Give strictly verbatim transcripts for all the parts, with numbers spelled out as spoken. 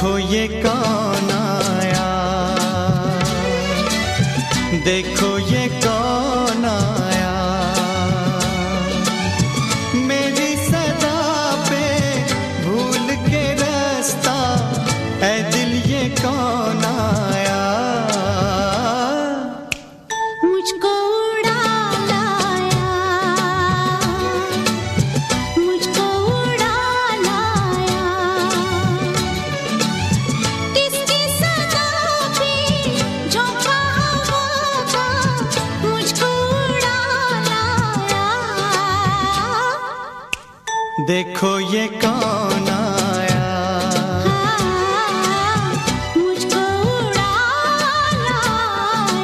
देखो ये कौन आया, देखो ये कौन आया, मेरी सदा पे भूल के रास्ता, ऐ दिल ये कौन आया, मुझको उड़ा लाया, मुझको उड़ा लाया, किसकी सदा पे झोंका हवा का, मुझको उड़ा लाया, देखो ये कौन आया, मुझको उड़ा लाया।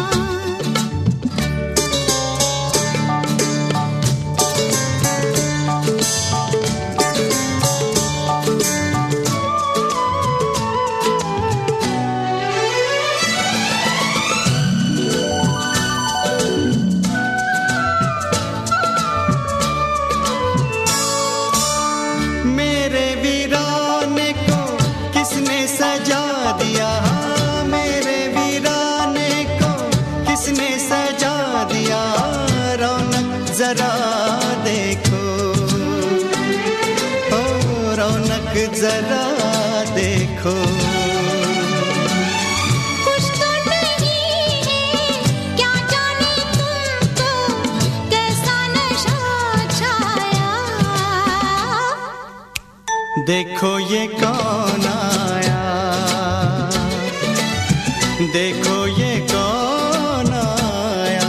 मेरे वीराने को किसने सजा दिया, मेरे वीराने को किसने सजा दिया, रौनक जरा देखो, ओ रौनक जरा देखो, कुछ तो नहीं है, क्या जाने तुमको कैसा नशा छाया, देखो ये कौन आया, देखो ये कौन आया,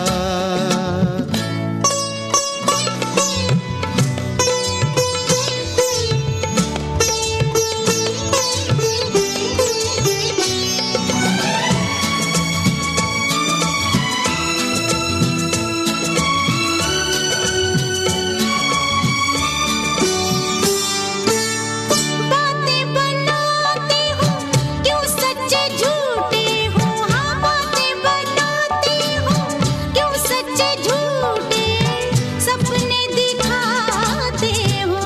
बातें बनाते हो क्यों सच्चे झूठे हो, हाँ बातें बनाते हो क्यों सच्चे झूठे, सपने दिखाते हो,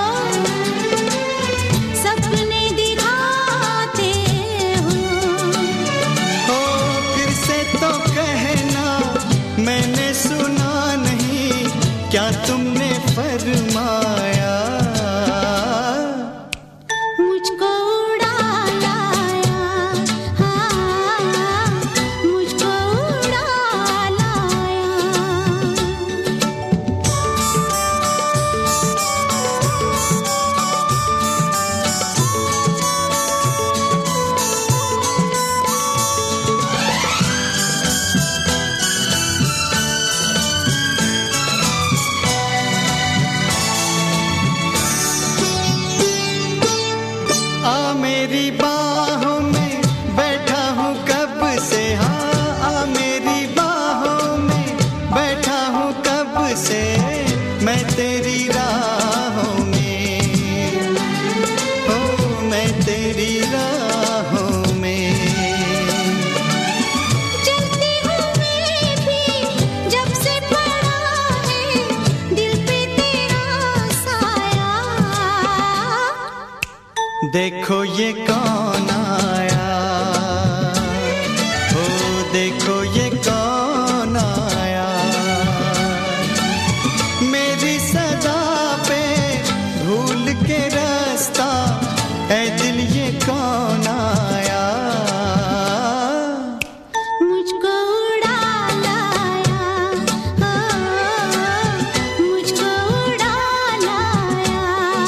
सपने दिखाते हो, ओ फिर से तो कहना मैंने सुना नहीं, क्या तुमने फरमाया, मुझको उड़ा लाया, हाँ मुझको उड़ा लाया। आ मेरी बाहों में बैठा हूँ कब से, हाँ आ मेरी बाहों में बैठा हूँ कब से, मैं तेरी राहों में, ओ मैं तेरी राहों में, चलती हूँ मैं भी जब से पड़ा है दिल पे तेरा साया, देखो ये कौन आया, ओ देखो ये कौन आया, मेरी सदा पे भूल के रास्ता, ऐ दिल ये कौन आया, मुझको उड़ा लाया, ओ मुझको उड़ा लाया,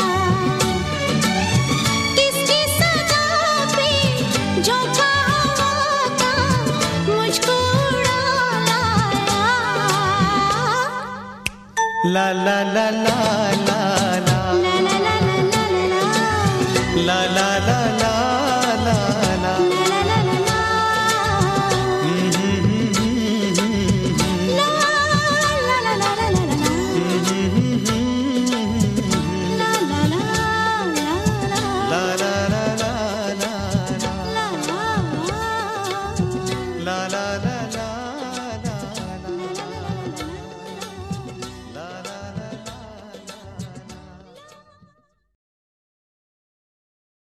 किसकी सदा पे झोंका हवा का, मुझको उड़ा लाया, ला ला ला ला ला ला ला ला ला ला ला ला, ला ला ला ला ला ला, ला ला ला ला, ला ला ला ला ला ला, ला ला ला ला ला, ला ला ला ला ला, ला ला ला ला ला